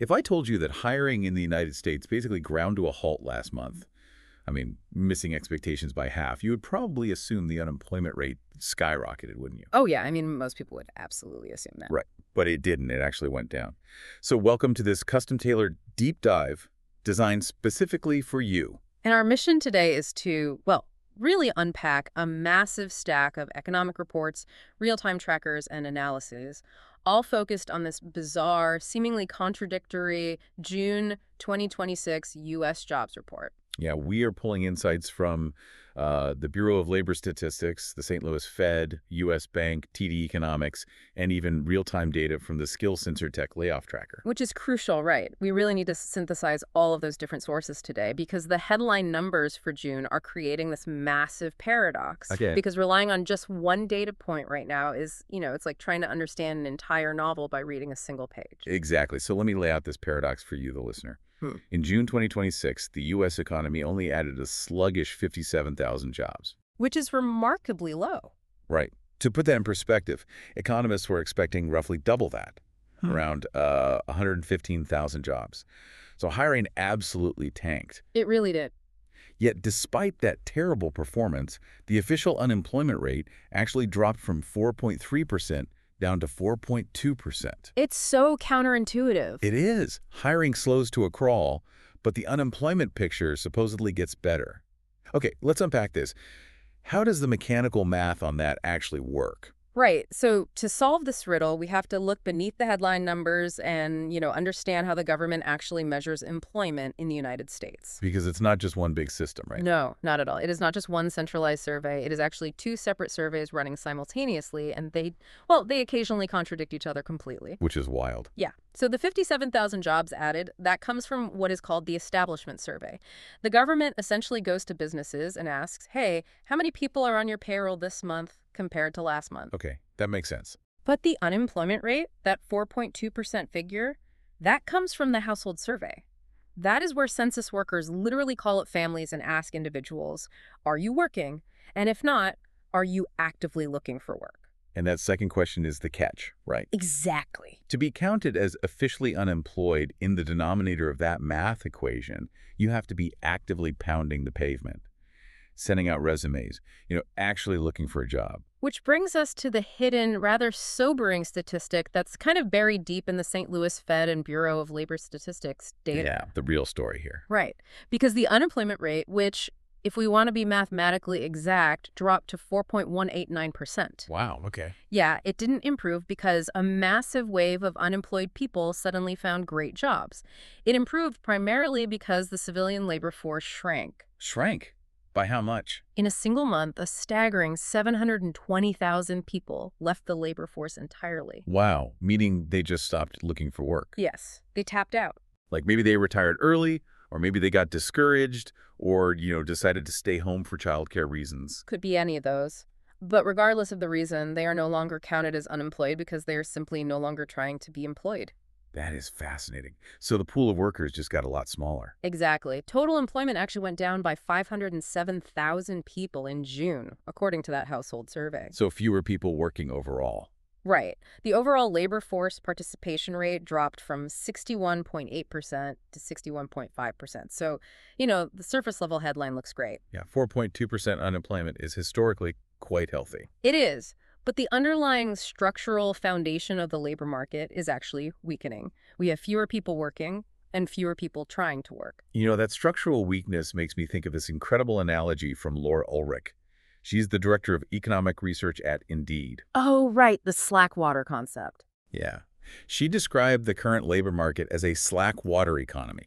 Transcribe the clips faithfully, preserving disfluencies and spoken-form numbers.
If I told you that hiring in the United States basically ground to a halt last month, I mean, missing expectations by half, you would probably assume the unemployment rate skyrocketed, wouldn't you? Oh, yeah. I mean, most people would absolutely assume that. Right. But it didn't. It actually went down. So welcome to this custom-tailored deep dive designed specifically for you. And our mission today is to, well, really unpack a massive stack of economic reports, real-time trackers, and analyses, all focused on this bizarre, seemingly contradictory June twenty twenty-six U S jobs report. Yeah, we are pulling insights from uh, the Bureau of Labor Statistics, the Saint Louis Fed, U S Bank, T D Economics, and even real-time data from the Skill Sensor Tech layoff tracker. Which is crucial, right? We really need to synthesize all of those different sources today because the headline numbers for June are creating this massive paradox. Okay. Because relying on just one data point right now is, you know, it's like trying to understand an entire novel by reading a single page. Exactly. So let me lay out this paradox for you, the listener. Hmm. In June twenty twenty-six, the U S economy only added a sluggish fifty-seven thousand jobs. Which is remarkably low. Right. To put that in perspective, economists were expecting roughly double that, hmm. around uh, one hundred fifteen thousand jobs. So hiring absolutely tanked. It really did. Yet despite that terrible performance, the official unemployment rate actually dropped from four point three percent down to four point two percent. It's so counterintuitive. It is. Hiring slows to a crawl, but the unemployment picture supposedly gets better. Okay, let's unpack this. How does the mechanical math on that actually work? Right. So to solve this riddle, we have to look beneath the headline numbers and, you know, understand how the government actually measures employment in the United States. Because it's not just one big system, right? No, not at all. It is not just one centralized survey. It is actually two separate surveys running simultaneously, and they, well, they occasionally contradict each other completely. Which is wild. Yeah. So the fifty-seven thousand jobs added, that comes from what is called the Establishment Survey. The government essentially goes to businesses and asks, hey, how many people are on your payroll this month compared to last month? Okay, that makes sense. But the unemployment rate, that four point two percent figure, that comes from the household survey. That is where census workers literally call up families and ask individuals, are you working? And if not, are you actively looking for work? And that second question is the catch, right? Exactly. To be counted as officially unemployed in the denominator of that math equation, you have to be actively pounding the pavement, sending out resumes, you know, actually looking for a job. Which brings us to the hidden, rather sobering statistic that's kind of buried deep in the Saint Louis Fed and Bureau of Labor Statistics data. Yeah, the real story here. Right. Because the unemployment rate, which, if we want to be mathematically exact, dropped to four point one eight nine percent. Wow, okay. Yeah, it didn't improve because a massive wave of unemployed people suddenly found great jobs. It improved primarily because the civilian labor force shrank. Shrank? By how much? In a single month, a staggering seven hundred twenty thousand people left the labor force entirely. Wow, meaning they just stopped looking for work. Yes, they tapped out. Like maybe they retired early, or maybe they got discouraged, or, you know, decided to stay home for childcare reasons. Could be any of those. But regardless of the reason, they are no longer counted as unemployed because they are simply no longer trying to be employed. That is fascinating. So the pool of workers just got a lot smaller. Exactly. Total employment actually went down by five hundred seven thousand people in June, according to that household survey. So fewer people working overall. Right. The overall labor force participation rate dropped from sixty-one point eight percent to sixty-one point five percent. So, you know, the surface level headline looks great. Yeah, four point two percent unemployment is historically quite healthy. It is. But the underlying structural foundation of the labor market is actually weakening. We have fewer people working and fewer people trying to work. You know, that structural weakness makes me think of this incredible analogy from Laura Ulrich. She's the director of economic research at Indeed. Oh, right, the slack water concept. Yeah. She described the current labor market as a slack water economy.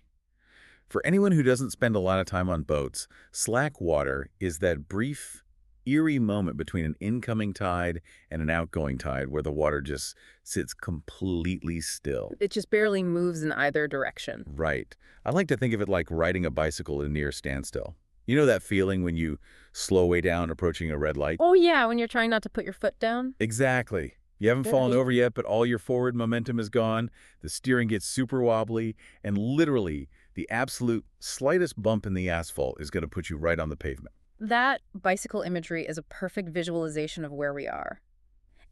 For anyone who doesn't spend a lot of time on boats, slack water is that brief, eerie moment between an incoming tide and an outgoing tide where the water just sits completely still. It just barely moves in either direction. Right. I like to think of it like riding a bicycle at a near standstill. You know that feeling when you slow way down approaching a red light? Oh, yeah, when you're trying not to put your foot down? Exactly. You haven't fallen over yet, but all your forward momentum is gone. The steering gets super wobbly, and literally the absolute slightest bump in the asphalt is going to put you right on the pavement. That bicycle imagery is a perfect visualization of where we are.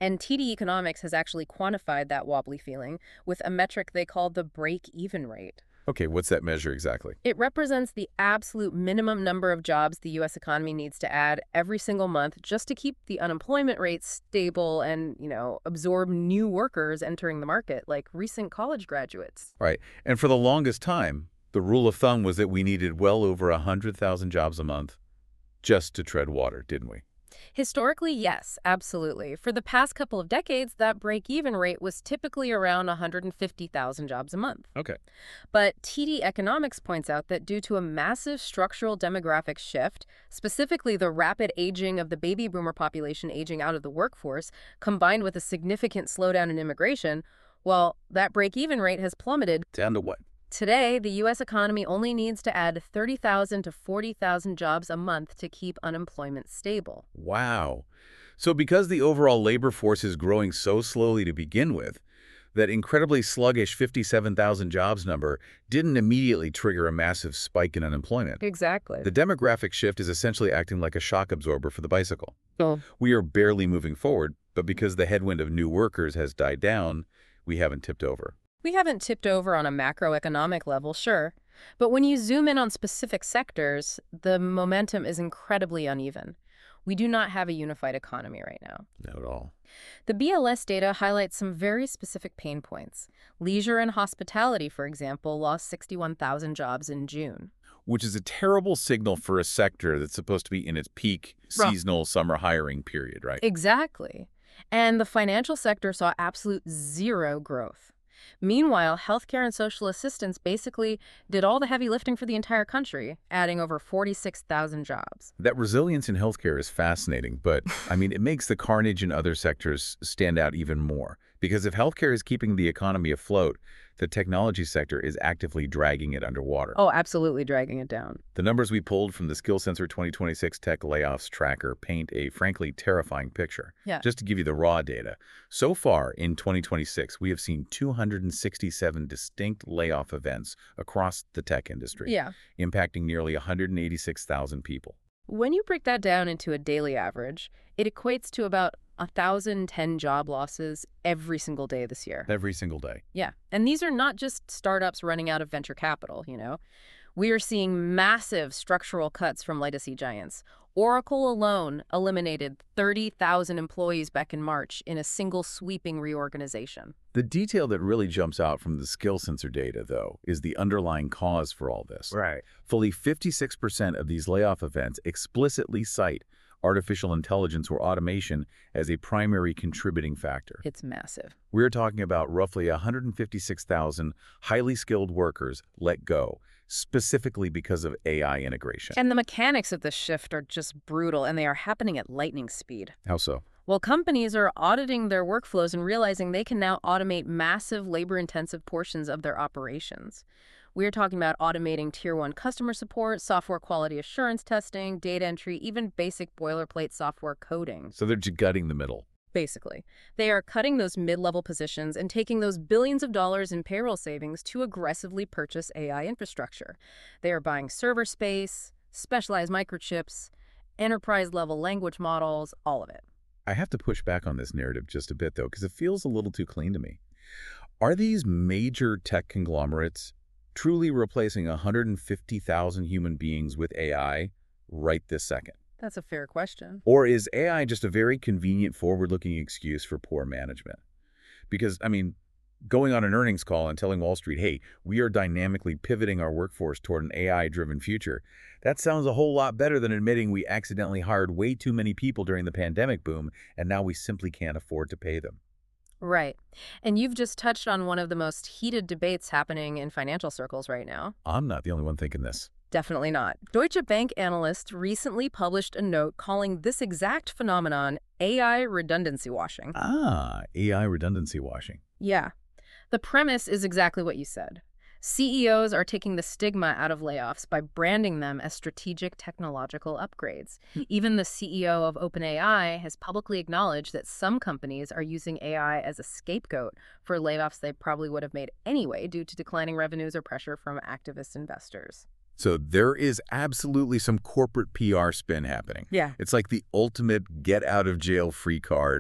And T D Economics has actually quantified that wobbly feeling with a metric they call the break-even rate. Okay, what's that measure exactly? It represents the absolute minimum number of jobs the U S economy needs to add every single month just to keep the unemployment rate stable and, you know, absorb new workers entering the market, like recent college graduates. Right. And for the longest time, the rule of thumb was that we needed well over one hundred thousand jobs a month just to tread water, didn't we? Historically, yes, absolutely. For the past couple of decades, that break-even rate was typically around one hundred fifty thousand jobs a month. Okay. But T D Economics points out that due to a massive structural demographic shift, specifically the rapid aging of the baby boomer population aging out of the workforce, combined with a significant slowdown in immigration, well, that break-even rate has plummeted. Down to what? Today, the U S economy only needs to add thirty thousand to forty thousand jobs a month to keep unemployment stable. Wow. So because the overall labor force is growing so slowly to begin with, that incredibly sluggish fifty-seven thousand jobs number didn't immediately trigger a massive spike in unemployment. Exactly. The demographic shift is essentially acting like a shock absorber for the bicycle. Oh. We are barely moving forward, but because the headwind of new workers has died down, we haven't tipped over. We haven't tipped over on a macroeconomic level, sure. But when you zoom in on specific sectors, the momentum is incredibly uneven. We do not have a unified economy right now. Not at all. The B L S data highlights some very specific pain points. Leisure and hospitality, for example, lost sixty-one thousand jobs in June. Which is a terrible signal for a sector that's supposed to be in its peak Right. seasonal summer hiring period, right? Exactly. And the financial sector saw absolute zero growth. Meanwhile, healthcare and social assistance basically did all the heavy lifting for the entire country, adding over forty-six thousand jobs. That resilience in healthcare is fascinating, but I mean, it makes the carnage in other sectors stand out even more. Because if healthcare is keeping the economy afloat, the technology sector is actively dragging it underwater. Oh, absolutely dragging it down. The numbers we pulled from the SkillSensor twenty twenty-six Tech Layoffs Tracker paint a frankly terrifying picture. Yeah. Just to give you the raw data, so far in twenty twenty-six, we have seen two hundred sixty-seven distinct layoff events across the tech industry, Yeah. impacting nearly one hundred eighty-six thousand people. When you break that down into a daily average, it equates to about one thousand ten job losses every single day this year. Every single day. Yeah. And these are not just startups running out of venture capital, you know. We are seeing massive structural cuts from legacy giants. Oracle alone eliminated thirty thousand employees back in March in a single sweeping reorganization. The detail that really jumps out from the SkillSensor data, though, is the underlying cause for all this. Right. Fully fifty-six percent of these layoff events explicitly cite artificial intelligence or automation as a primary contributing factor. It's massive. We're talking about roughly one hundred fifty-six thousand highly skilled workers let go, specifically because of A I integration. And the mechanics of this shift are just brutal, and they are happening at lightning speed. How so? Well, companies are auditing their workflows and realizing they can now automate massive labor-intensive portions of their operations. We're talking about automating tier one customer support, software quality assurance testing, data entry, even basic boilerplate software coding. So they're just gutting the middle. Basically, they are cutting those mid-level positions and taking those billions of dollars in payroll savings to aggressively purchase A I infrastructure. They are buying server space, specialized microchips, enterprise-level language models, all of it. I have to push back on this narrative just a bit, though, because it feels a little too clean to me. Are these major tech conglomerates truly replacing one hundred fifty thousand human beings with A I right this second? That's a fair question. Or is A I just a very convenient, forward-looking excuse for poor management? Because, I mean, going on an earnings call and telling Wall Street, hey, we are dynamically pivoting our workforce toward an A I-driven future, that sounds a whole lot better than admitting we accidentally hired way too many people during the pandemic boom, and now we simply can't afford to pay them. Right. And you've just touched on one of the most heated debates happening in financial circles right now. I'm not the only one thinking this. Definitely not. Deutsche Bank analysts recently published a note calling this exact phenomenon A I redundancy washing. Ah, A I redundancy washing. Yeah. The premise is exactly what you said. C E Os are taking the stigma out of layoffs by branding them as strategic technological upgrades. Even the C E O of OpenAI has publicly acknowledged that some companies are using A I as a scapegoat for layoffs they probably would have made anyway due to declining revenues or pressure from activist investors. So there is absolutely some corporate P R spin happening. Yeah. It's like the ultimate get-out-of-jail-free card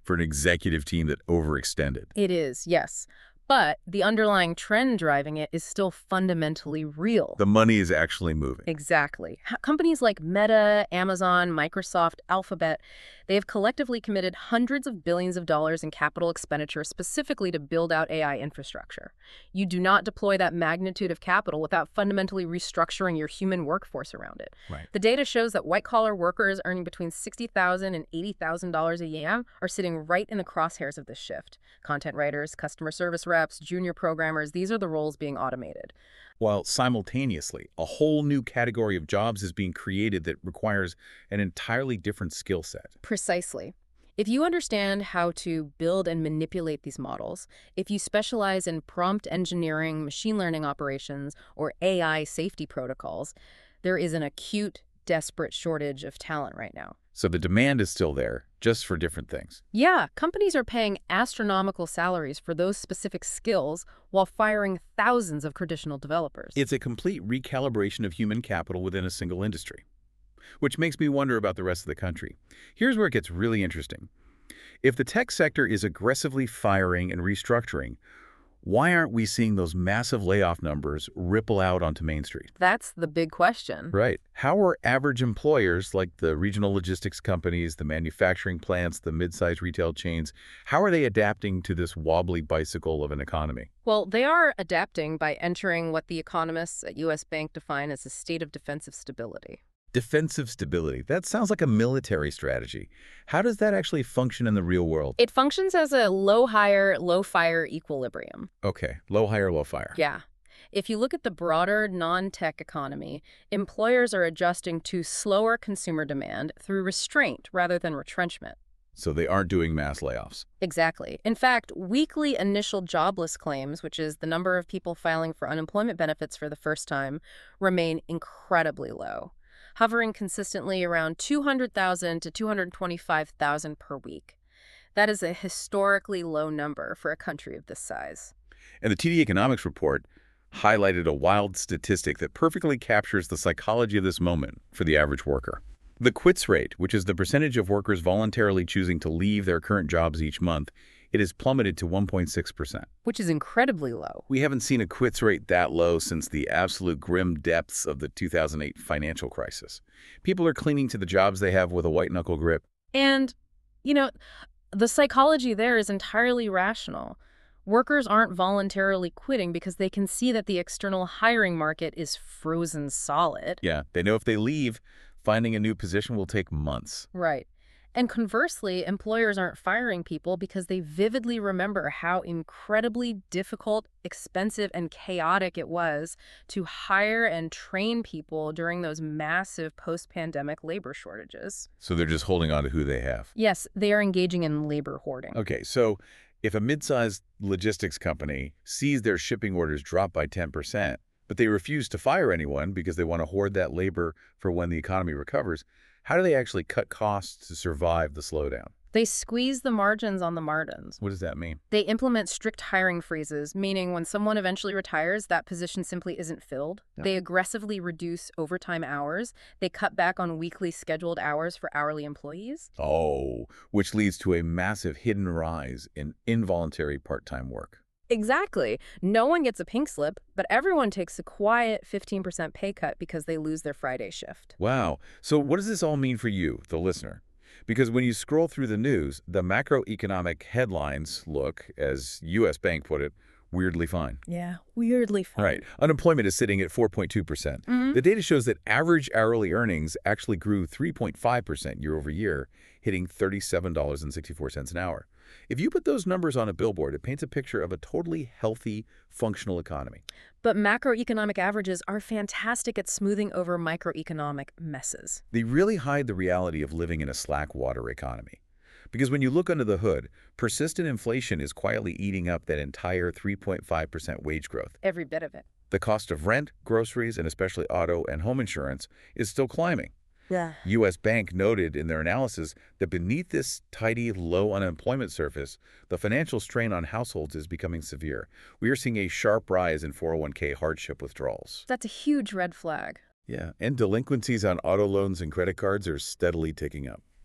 for an executive team that overextended. It is, yes. But the underlying trend driving it is still fundamentally real. The money is actually moving. Exactly. H- Companies like Meta, Amazon, Microsoft, Alphabet, they have collectively committed hundreds of billions of dollars in capital expenditure specifically to build out A I infrastructure. You do not deploy that magnitude of capital without fundamentally restructuring your human workforce around it. Right. The data shows that white-collar workers earning between sixty thousand dollars and eighty thousand dollars a year are sitting right in the crosshairs of this shift. Content writers, customer service reps, junior programmers, these are the roles being automated. While simultaneously, a whole new category of jobs is being created that requires an entirely different skill set. Precisely. If you understand how to build and manipulate these models, if you specialize in prompt engineering, machine learning operations, or A I safety protocols, there is an acute, desperate shortage of talent right now. So the demand is still there, just for different things. Yeah, companies are paying astronomical salaries for those specific skills while firing thousands of traditional developers. It's a complete recalibration of human capital within a single industry. Which makes me wonder about the rest of the country. Here's where it gets really interesting. If the tech sector is aggressively firing and restructuring, why aren't we seeing those massive layoff numbers ripple out onto Main Street? That's the big question. Right. How are average employers like the regional logistics companies, the manufacturing plants, the mid-sized retail chains, how are they adapting to this wobbly bicycle of an economy? Well, they are adapting by entering what the economists at U S Bank define as a state of defensive stability. Defensive stability. That sounds like a military strategy. How does that actually function in the real world? It functions as a low-hire, low-fire equilibrium. Okay. Low hire, low fire. Yeah. If you look at the broader non-tech economy, employers are adjusting to slower consumer demand through restraint rather than retrenchment. So they aren't doing mass layoffs. Exactly. In fact, weekly initial jobless claims, which is the number of people filing for unemployment benefits for the first time, remain incredibly low, hovering consistently around two hundred thousand to two hundred twenty-five thousand per week. That is a historically low number for a country of this size. And the T D Economics report highlighted a wild statistic that perfectly captures the psychology of this moment for the average worker. The quits rate, which is the percentage of workers voluntarily choosing to leave their current jobs each month, it has plummeted to one point six percent. Which is incredibly low. We haven't seen a quits rate that low since the absolute grim depths of the two thousand eight financial crisis. People are clinging to the jobs they have with a white-knuckle grip. And, you know, the psychology there is entirely rational. Workers aren't voluntarily quitting because they can see that the external hiring market is frozen solid. Yeah, they know if they leave, finding a new position will take months. Right. And conversely, employers aren't firing people because they vividly remember how incredibly difficult, expensive, and chaotic it was to hire and train people during those massive post-pandemic labor shortages. So they're just holding on to who they have. Yes, they are engaging in labor hoarding. Okay, so if a mid-sized logistics company sees their shipping orders drop by ten percent, but they refuse to fire anyone because they want to hoard that labor for when the economy recovers, how do they actually cut costs to survive the slowdown? They squeeze the margins on the margins. What does that mean? They implement strict hiring freezes, meaning when someone eventually retires, that position simply isn't filled. Yeah. They aggressively reduce overtime hours. They cut back on weekly scheduled hours for hourly employees. Oh, which leads to a massive hidden rise in involuntary part-time work. Exactly. No one gets a pink slip, but everyone takes a quiet fifteen percent pay cut because they lose their Friday shift. Wow. So what does this all mean for you, the listener? Because when you scroll through the news, the macroeconomic headlines look, as U S Bank put it, weirdly fine. Yeah, weirdly fine. Right. Unemployment is sitting at four point two percent. Mhm. The data shows that average hourly earnings actually grew three point five percent year over year, hitting thirty-seven dollars and sixty-four cents an hour. If you put those numbers on a billboard, it paints a picture of a totally healthy, functional economy. But macroeconomic averages are fantastic at smoothing over microeconomic messes. They really hide the reality of living in a slack water economy. Because when you look under the hood, persistent inflation is quietly eating up that entire three point five percent wage growth. Every bit of it. The cost of rent, groceries, and especially auto and home insurance is still climbing. Yeah. U S Bank noted in their analysis that beneath this tidy, low unemployment surface, the financial strain on households is becoming severe. We are seeing a sharp rise in four oh one K hardship withdrawals. That's a huge red flag. Yeah, and delinquencies on auto loans and credit cards are steadily ticking up.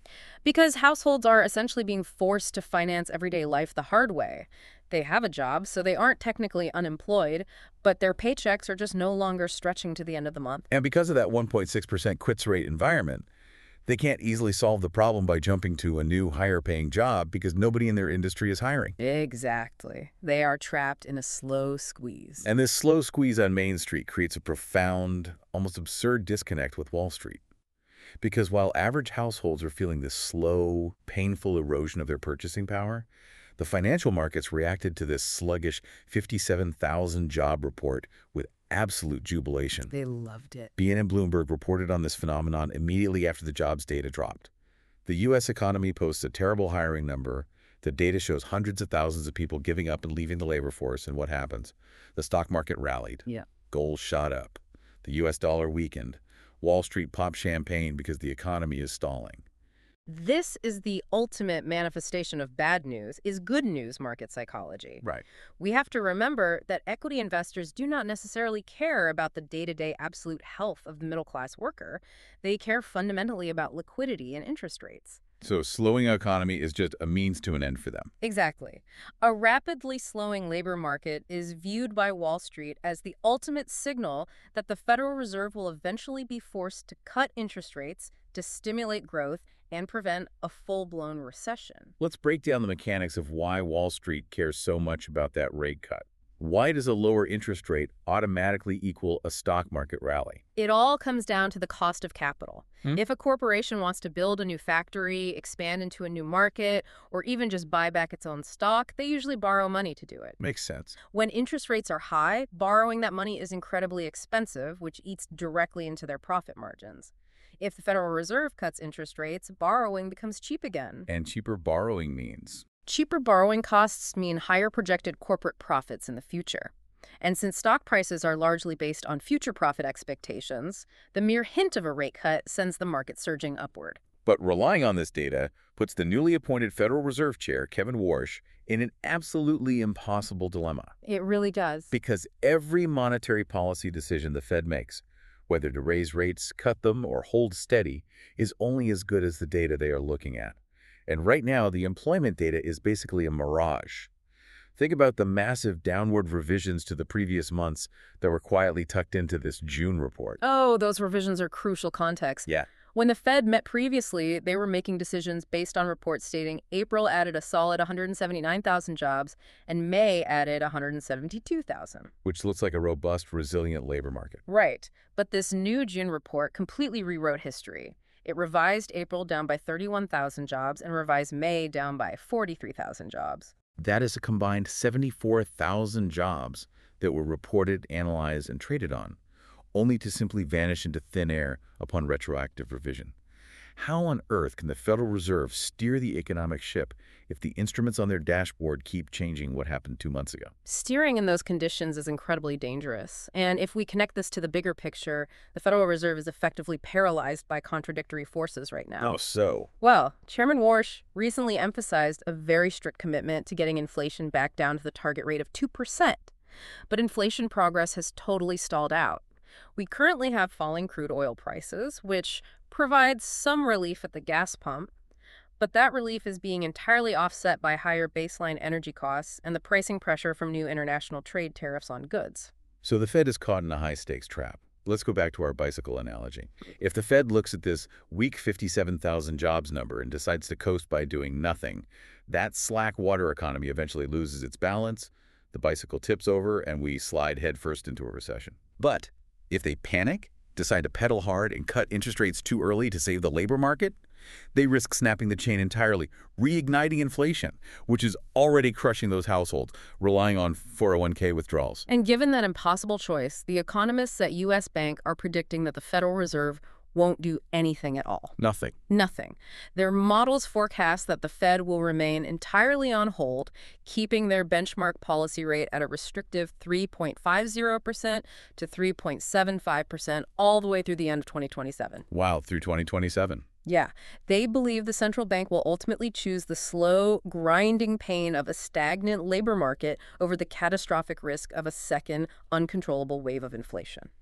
Because households are essentially being forced to finance everyday life the hard way. They have a job, so they aren't technically unemployed, but their paychecks are just no longer stretching to the end of the month. And because of that one point six percent quits rate environment, they can't easily solve the problem by jumping to a new, higher-paying job because nobody in their industry is hiring. Exactly. They are trapped in a slow squeeze. And this slow squeeze on Main Street creates a profound, almost absurd disconnect with Wall Street. Because while average households are feeling this slow, painful erosion of their purchasing power, the financial markets reacted to this sluggish fifty-seven thousand job report with absolute jubilation. They loved it. B N and Bloomberg reported on this phenomenon immediately after the jobs data dropped. The U S economy posts a terrible hiring number. The data shows hundreds of thousands of people giving up and leaving the labor force, and what happens? The stock market rallied. Yeah. Gold shot up. The U S dollar weakened. Wall Street popped champagne because the economy is stalling. This is the ultimate manifestation of bad news, is good news market psychology. Right. We have to remember that equity investors do not necessarily care about the day-to-day absolute health of the middle-class worker. They care fundamentally about liquidity and interest rates. So a slowing economy is just a means to an end for them. Exactly. A rapidly slowing labor market is viewed by Wall Street as the ultimate signal that the Federal Reserve will eventually be forced to cut interest rates to stimulate growth and prevent a full-blown recession. Let's break down the mechanics of why Wall Street cares so much about that rate cut. Why does a lower interest rate automatically equal a stock market rally? It all comes down to the cost of capital. Hmm? If a corporation wants to build a new factory, expand into a new market, or even just buy back its own stock, they usually borrow money to do it. Makes sense. When interest rates are high, borrowing that money is incredibly expensive, which eats directly into their profit margins. If the Federal Reserve cuts interest rates, borrowing becomes cheap again. And cheaper borrowing means? Cheaper borrowing costs mean higher projected corporate profits in the future. And since stock prices are largely based on future profit expectations, the mere hint of a rate cut sends the market surging upward. But relying on this data puts the newly appointed Federal Reserve Chair, Kevin Warsh, in an absolutely impossible dilemma. It really does. Because every monetary policy decision the Fed makes, whether to raise rates, cut them, or hold steady, is only as good as the data they are looking at. And right now, the employment data is basically a mirage. Think about the massive downward revisions to the previous months that were quietly tucked into this June report. Oh, those revisions are crucial context. Yeah. When the Fed met previously, they were making decisions based on reports stating April added a solid one hundred seventy-nine thousand jobs and May added one hundred seventy-two thousand. Which looks like a robust, resilient labor market. Right. But this new June report completely rewrote history. It revised April down by thirty-one thousand jobs and revised May down by forty-three thousand jobs. That is a combined seventy-four thousand jobs that were reported, analyzed, and traded on, only to simply vanish into thin air upon retroactive revision. How on earth can the Federal Reserve steer the economic ship if the instruments on their dashboard keep changing what happened two months ago? Steering in those conditions is incredibly dangerous. And if we connect this to the bigger picture, the Federal Reserve is effectively paralyzed by contradictory forces right now. Oh, so? Well, Chairman Warsh recently emphasized a very strict commitment to getting inflation back down to the target rate of two percent. But inflation progress has totally stalled out. We currently have falling crude oil prices, which provides some relief at the gas pump, but that relief is being entirely offset by higher baseline energy costs and the pricing pressure from new international trade tariffs on goods. So the Fed is caught in a high-stakes trap. Let's go back to our bicycle analogy. If the Fed looks at this weak fifty-seven thousand jobs number and decides to coast by doing nothing, that slack water economy eventually loses its balance, the bicycle tips over, and we slide headfirst into a recession. But if they panic, decide to pedal hard and cut interest rates too early to save the labor market, they risk snapping the chain entirely, reigniting inflation, which is already crushing those households relying on four oh one K withdrawals. And given that impossible choice, the economists at U S Bank are predicting that the Federal Reserve won't do anything at all. Nothing. Nothing. Their models forecast that the Fed will remain entirely on hold, keeping their benchmark policy rate at a restrictive three point five zero percent to three point seven five percent all the way through the end of twenty twenty-seven. Wow, through twenty twenty-seven. Yeah, they believe the central bank will ultimately choose the slow, grinding pain of a stagnant labor market over the catastrophic risk of a second, uncontrollable wave of inflation.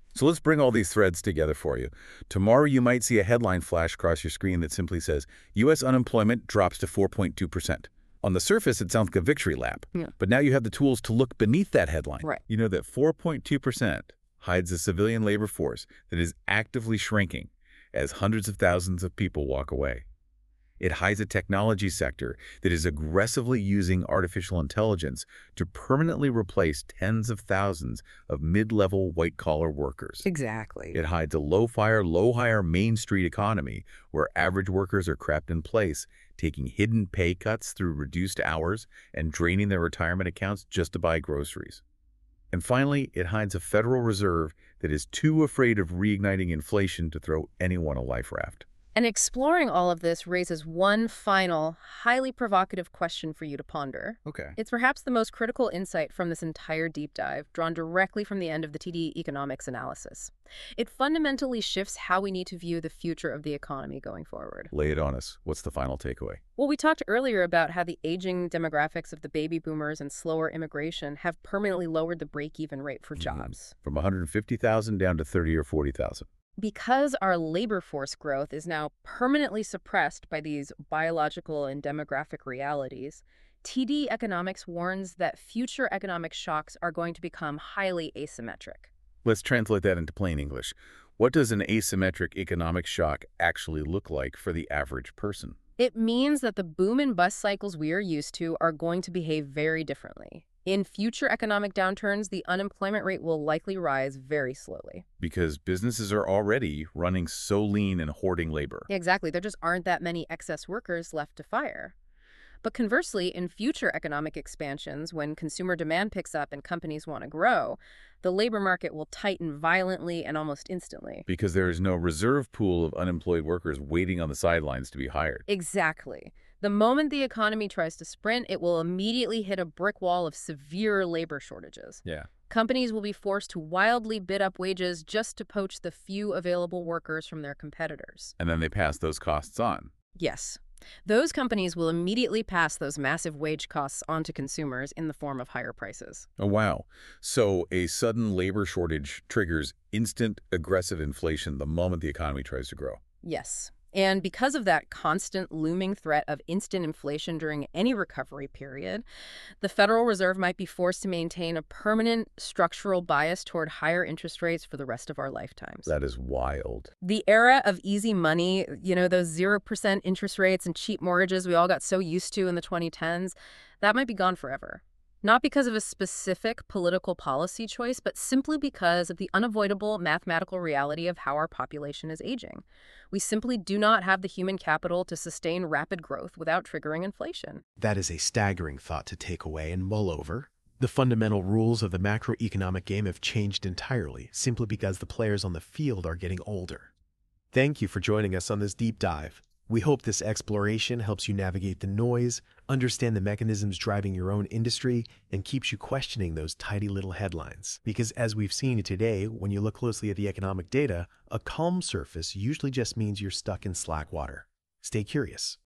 So let's bring all these threads together for you. Tomorrow you might see a headline flash across your screen that simply says, U S unemployment drops to four point two percent. On the surface, it sounds like a victory lap. Yeah. But now you have the tools to look beneath that headline. Right. You know that four point two percent hides a civilian labor force that is actively shrinking as hundreds of thousands of people walk away. It hides a technology sector that is aggressively using artificial intelligence to permanently replace tens of thousands of mid-level white-collar workers. Exactly. It hides a low-fire, low-hire Main Street economy where average workers are trapped in place, taking hidden pay cuts through reduced hours and draining their retirement accounts just to buy groceries. And finally, it hides a Federal Reserve that is too afraid of reigniting inflation to throw anyone a life raft. And exploring all of this raises one final, highly provocative question for you to ponder. Okay. It's perhaps the most critical insight from this entire deep dive, drawn directly from the end of the T D economics analysis. It fundamentally shifts how we need to view the future of the economy going forward. Lay it on us. What's the final takeaway? Well, we talked earlier about how the aging demographics of the baby boomers and slower immigration have permanently lowered the break-even rate for jobs. From one hundred fifty thousand down to thirty or forty thousand. Because our labor force growth is now permanently suppressed by these biological and demographic realities, T D Economics warns that future economic shocks are going to become highly asymmetric. Let's translate that into plain English. What does an asymmetric economic shock actually look like for the average person? It means that the boom and bust cycles we are used to are going to behave very differently. In future economic downturns, the unemployment rate will likely rise very slowly. Because businesses are already running so lean and hoarding labor. Exactly. There just aren't that many excess workers left to fire. But conversely, in future economic expansions, when consumer demand picks up and companies want to grow, the labor market will tighten violently and almost instantly. Because there is no reserve pool of unemployed workers waiting on the sidelines to be hired. Exactly. The moment the economy tries to sprint, it will immediately hit a brick wall of severe labor shortages. Yeah. Companies will be forced to wildly bid up wages just to poach the few available workers from their competitors. And then they pass those costs on. Yes. Those companies will immediately pass those massive wage costs on to consumers in the form of higher prices. Oh, wow. So a sudden labor shortage triggers instant aggressive inflation the moment the economy tries to grow. Yes. And because of that constant looming threat of instant inflation during any recovery period, the Federal Reserve might be forced to maintain a permanent structural bias toward higher interest rates for the rest of our lifetimes. That is wild. The era of easy money, you know, those zero percent interest rates and cheap mortgages we all got so used to in the twenty tens, that might be gone forever. Not because of a specific political policy choice, but simply because of the unavoidable mathematical reality of how our population is aging. We simply do not have the human capital to sustain rapid growth without triggering inflation. That is a staggering thought to take away and mull over. The fundamental rules of the macroeconomic game have changed entirely, simply because the players on the field are getting older. Thank you for joining us on this deep dive. We hope this exploration helps you navigate the noise, understand the mechanisms driving your own industry, and keeps you questioning those tidy little headlines. Because as we've seen today, when you look closely at the economic data, a calm surface usually just means you're stuck in slack water. Stay curious.